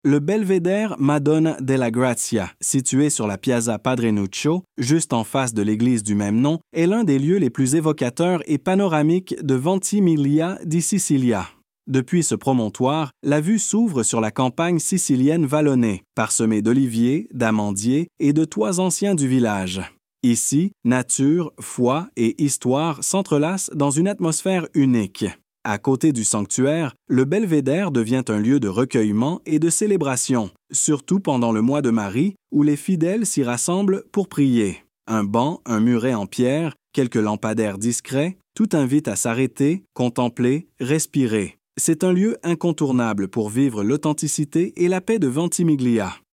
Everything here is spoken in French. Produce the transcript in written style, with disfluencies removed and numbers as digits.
Le belvédère Madonna della Grazia, situé sur la Piazza Padre Nuccio, juste en face de l'église du même nom, est l'un des lieux les plus évocateurs et panoramiques de Ventimiglia di Sicilia. Depuis ce promontoire, la vue s'ouvre sur la campagne sicilienne vallonnée, parsemée d'oliviers, d'amandiers et de toits anciens du village. Ici, nature, foi et histoire s'entrelacent dans une atmosphère unique. À côté du sanctuaire, le belvédère devient un lieu de recueillement et de célébration, surtout pendant le mois de Marie, où les fidèles s'y rassemblent pour prier. Un banc, un muret en pierre, quelques lampadaires discrets, tout invite à s'arrêter, contempler, respirer. C'est un lieu incontournable pour vivre l'authenticité et la paix de Ventimiglia.